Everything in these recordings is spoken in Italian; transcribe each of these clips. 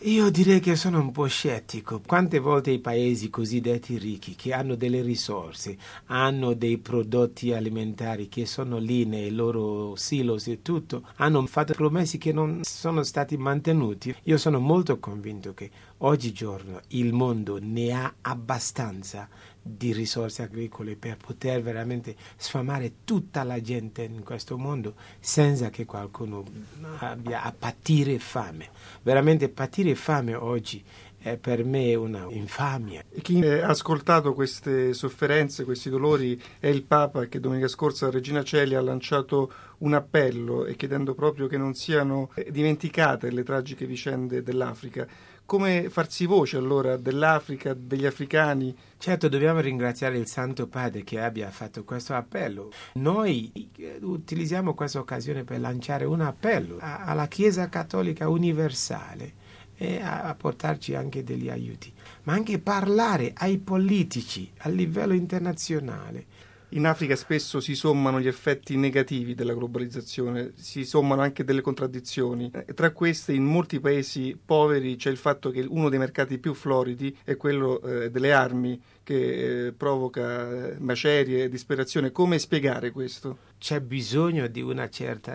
Io direi che sono un po' scettico. Quante volte i paesi cosiddetti ricchi, che hanno delle risorse, hanno dei prodotti alimentari che sono lì nei loro silos e tutto, hanno fatto promesse che non sono stati mantenuti. Io sono molto convinto che oggigiorno il mondo ne ha abbastanza di risorse agricole per poter veramente sfamare tutta la gente in questo mondo senza che qualcuno abbia a patire fame. Veramente patire fame oggi è per me una infamia. Chi ha ascoltato queste sofferenze, questi dolori è il Papa, che domenica scorsa a Regina Coeli ha lanciato un appello e chiedendo proprio che non siano dimenticate le tragiche vicende dell'Africa. Come farsi voce allora dell'Africa, degli africani? Certo, dobbiamo ringraziare il Santo Padre che abbia fatto questo appello. Noi utilizziamo questa occasione per lanciare un appello alla Chiesa Cattolica Universale e a portarci anche degli aiuti, ma anche parlare ai politici a livello internazionale. In Africa spesso si sommano gli effetti negativi della globalizzazione, si sommano anche delle contraddizioni. Tra queste, in molti paesi poveri c'è il fatto che uno dei mercati più floridi è quello delle armi, che provoca macerie e disperazione. Come spiegare questo? C'è bisogno di una certa,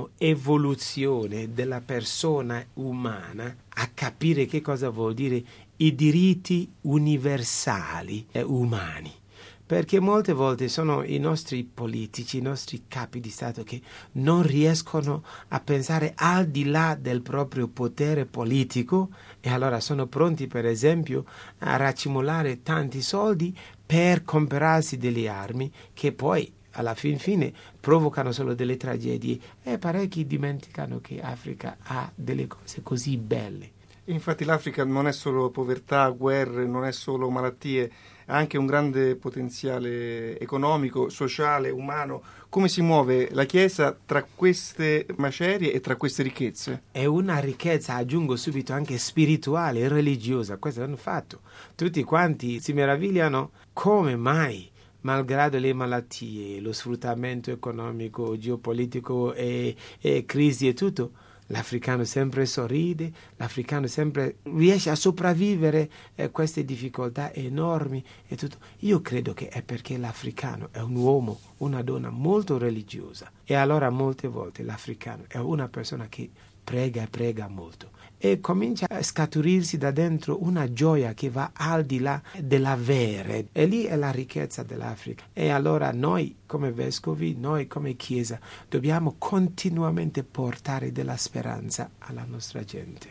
evoluzione della persona umana a capire che cosa vuol dire i diritti universali e umani. Perché molte volte sono i nostri politici, i nostri capi di Stato che non riescono a pensare al di là del proprio potere politico e allora sono pronti, per esempio, a racimolare tanti soldi per comprarsi delle armi che poi alla fine provocano solo delle tragedie e parecchi dimenticano che Africa ha delle cose così belle. Infatti l'Africa non è solo povertà, guerre, non è solo malattie, ha anche un grande potenziale economico, sociale, umano. Come si muove la Chiesa tra queste macerie e tra queste ricchezze? È una ricchezza, aggiungo subito, anche spirituale e religiosa. Questo hanno fatto. Tutti quanti si meravigliano come mai, malgrado le malattie, lo sfruttamento economico, geopolitico e crisi e tutto, l'africano sempre sorride, l'africano sempre riesce a sopravvivere queste difficoltà enormi e tutto. Io credo che è perché l'africano è un uomo, una donna molto religiosa e allora molte volte l'africano è una persona che prega e prega molto e comincia a scaturirsi da dentro una gioia che va al di là dell'avere e lì è la ricchezza dell'Africa. E allora noi come vescovi, noi come Chiesa dobbiamo continuamente portare della speranza alla nostra gente.